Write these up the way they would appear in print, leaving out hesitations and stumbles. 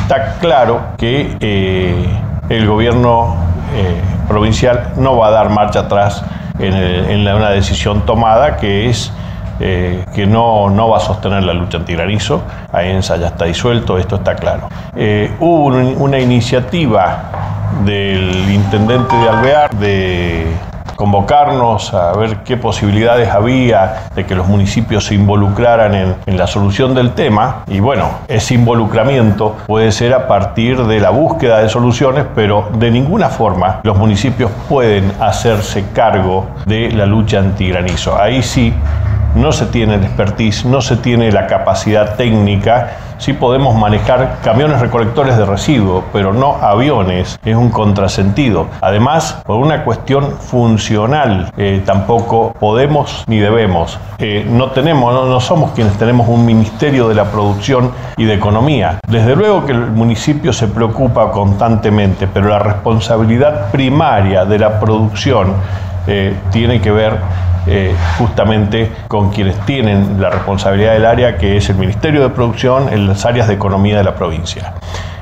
está claro que el gobierno provincial no va a dar marcha atrás en una decisión tomada, que es que no va a sostener la lucha antigranizo. AENSA ya está disuelto, esto está claro. Hubo una iniciativa del intendente de Alvear de convocarnos a ver qué posibilidades había de que los municipios se involucraran en la solución del tema, y bueno, ese involucramiento puede ser a partir de la búsqueda de soluciones, pero de ninguna forma los municipios pueden hacerse cargo de la lucha antigranizo. Ahí sí no se tiene el expertise, no se tiene la capacidad técnica. Sí podemos manejar camiones recolectores de residuos, pero no aviones. Es un contrasentido. Además, por una cuestión funcional, tampoco podemos ni debemos. No somos quienes tenemos un ministerio de la producción y de economía. Desde luego que el municipio se preocupa constantemente, pero la responsabilidad primaria de la producción tiene que ver justamente con quienes tienen la responsabilidad del área, que es el Ministerio de Producción en las áreas de economía de la provincia.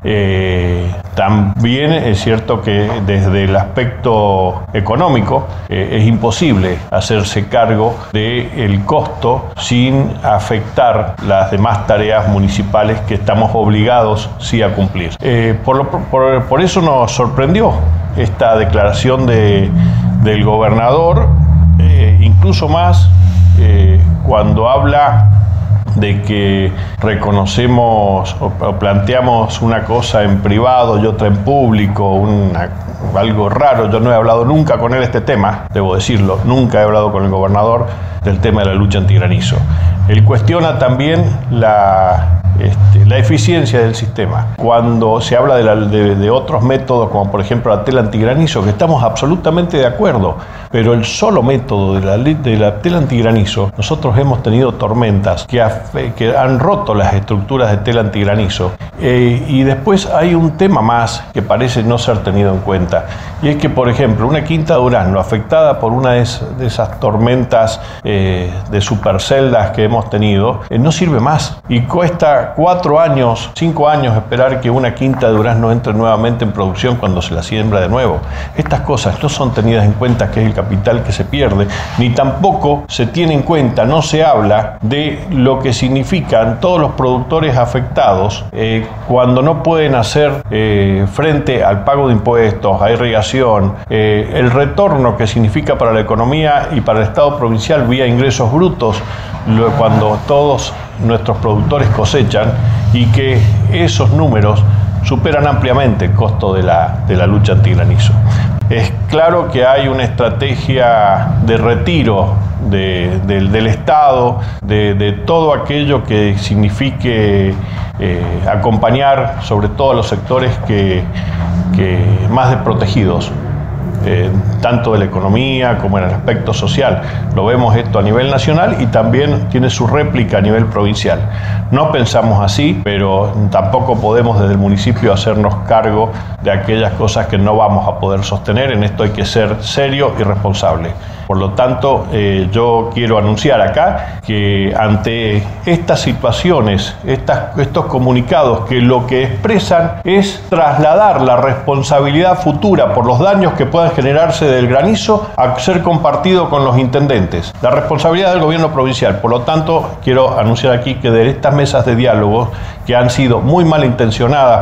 También es cierto que desde el aspecto económico es imposible hacerse cargo del costo sin afectar las demás tareas municipales que estamos obligados sí a cumplir. Por eso nos sorprendió esta declaración del gobernador, incluso más cuando habla de que reconocemos o planteamos una cosa en privado y otra en público, algo raro. Yo no he hablado nunca con él este tema, debo decirlo, nunca he hablado con el gobernador del tema de la lucha antigranizo. Él cuestiona también la eficiencia del sistema. Cuando se habla de otros métodos, como por ejemplo la tela antigranizo, que estamos absolutamente de acuerdo, pero el solo método de la tela antigranizo, nosotros hemos tenido tormentas que han roto las estructuras de tela antigranizo. Y después hay un tema más que parece no ser tenido en cuenta, y es que, por ejemplo, una quinta de durazno afectada por una de esas tormentas de superceldas que hemos tenido, no sirve más, y cuesta 4 años, 5 años esperar que una quinta de durazno entre nuevamente en producción cuando se la siembra de nuevo. Estas cosas no son tenidas en cuenta, que es el capital que se pierde, ni tampoco se tiene en cuenta, no se habla de lo que significan todos los productores afectados cuando no pueden hacer frente al pago de impuestos, a irrigación, el retorno que significa para la economía y para el Estado provincial vía ingresos brutos, cuando todos nuestros productores cosechan, y que esos números superan ampliamente el costo de la lucha antigranizo. Es claro que hay una estrategia de retiro del Estado, de todo aquello que signifique acompañar sobre todo a los sectores que más desprotegidos, tanto de la economía como en el aspecto social. Lo vemos esto a nivel nacional y también tiene su réplica a nivel provincial. No pensamos así, pero tampoco podemos desde el municipio hacernos cargo de aquellas cosas que no vamos a poder sostener. En esto hay que ser serio y responsable. Por lo tanto, yo quiero anunciar acá que ante estas situaciones, estos comunicados que lo que expresan es trasladar la responsabilidad futura por los daños que puedan generarse del granizo a ser compartido con los intendentes. La responsabilidad del gobierno provincial. Por lo tanto, quiero anunciar aquí que de estas mesas de diálogo, que han sido muy malintencionadas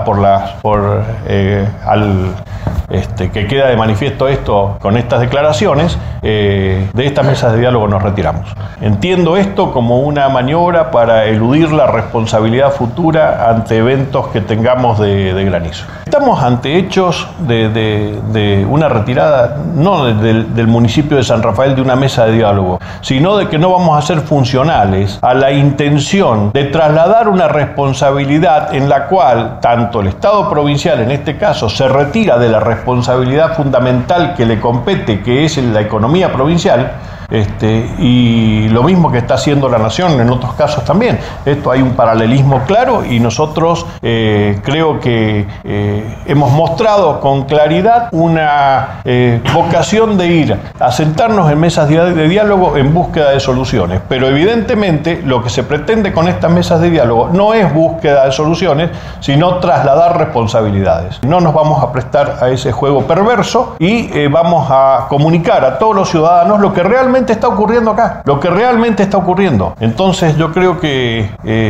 que queda de manifiesto esto con estas declaraciones, de estas mesas de diálogo nos retiramos. Entiendo esto como una maniobra para eludir la responsabilidad futura ante eventos que tengamos de granizo. Estamos ante hechos de una retirada, no del municipio de San Rafael de una mesa de diálogo, sino de que no vamos a ser funcionales a la intención de trasladar una responsabilidad en la cual tanto el Estado provincial, en este caso, se retira de la responsabilidad fundamental que le compete, que es la economía provincial, y lo mismo que está haciendo la Nación en otros casos también. Esto hay un paralelismo claro y nosotros creo que hemos mostrado con claridad una vocación de ir a sentarnos en mesas de diálogo en búsqueda de soluciones, pero evidentemente lo que se pretende con estas mesas de diálogo no es búsqueda de soluciones, sino trasladar responsabilidades. No nos vamos a prestar a ese juego perverso y vamos a comunicar a todos los ciudadanos lo que realmente está ocurriendo acá, lo que realmente está ocurriendo. Entonces yo creo que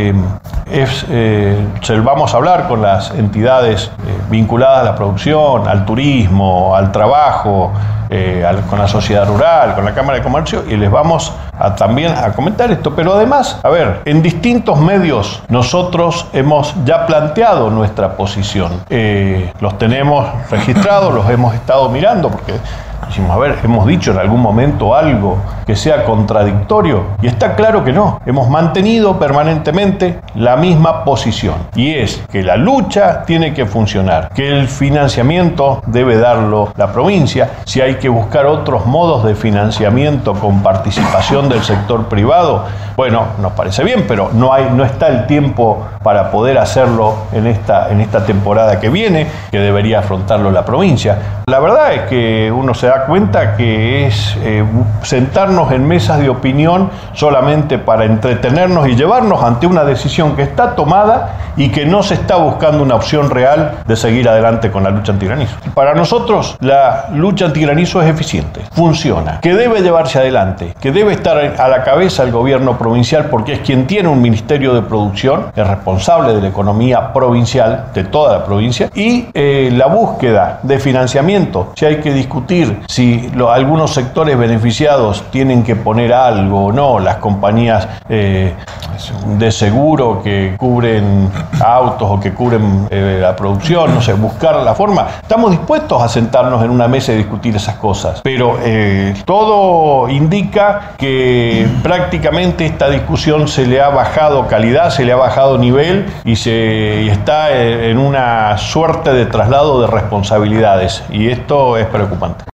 vamos a hablar con las entidades vinculadas a la producción, al turismo, al trabajo, con la sociedad rural, con la Cámara de Comercio, y les vamos también a comentar esto. Pero además, a ver, en distintos medios nosotros hemos ya planteado nuestra posición. Los tenemos registrados, los hemos estado mirando, porque decimos, a ver, hemos dicho en algún momento algo que sea contradictorio, y está claro que no. Hemos mantenido permanentemente la misma posición, y es que la lucha tiene que funcionar, que el financiamiento debe darlo la provincia. Si hay que buscar otros modos de financiamiento con participación del sector privado, bueno, nos parece bien, pero no está el tiempo para poder hacerlo en esta temporada que viene, que debería afrontarlo la provincia. La verdad es que uno se da cuenta que es sentarnos en mesas de opinión solamente para entretenernos y llevarnos ante una decisión que está tomada y que no se está buscando una opción real de seguir adelante con la lucha antigranizo. Para nosotros la lucha antigranizo es eficiente, funciona, que debe llevarse adelante, que debe estar a la cabeza el gobierno provincial, porque es quien tiene un ministerio de producción, es responsable de la economía provincial, de toda la provincia, y la búsqueda de financiamiento. Si hay que discutir si algunos sectores beneficiados tienen que poner algo o no, las compañías de seguro que cubren autos o que cubren la producción, no sé, buscar la forma. Estamos dispuestos a sentarnos en una mesa y discutir esas cosas, pero todo indica que prácticamente esta discusión se le ha bajado calidad, se le ha bajado nivel y está en una suerte de traslado de responsabilidades, y esto es preocupante.